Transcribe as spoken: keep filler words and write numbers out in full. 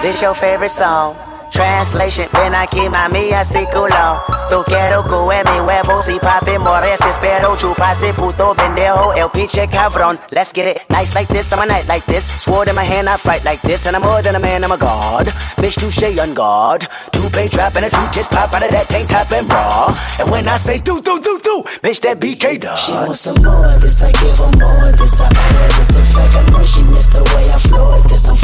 This your favorite song. Translation, ven aquí mami así culo. Tú quiero que mi huevo si papi mores espero chupase puto pendejo el pinche cabrón. Let's get it, nice like this, I'm a night like this. Sword in my hand, I fight like this. And I'm more than a man, I'm a god. Bitch, touche on guard. Two-pay trap and a two tits pop out of that tank top and bra. And when I say do, do, do, do, bitch, that B K dog. She wants some more, this I give her more. This I owe her, this in fact I know she missed the way I floor it. This I'm